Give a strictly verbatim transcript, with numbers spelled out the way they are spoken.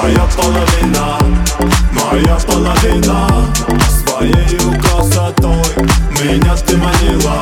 Моя половина, моя половина, своей красотой меня ты манила.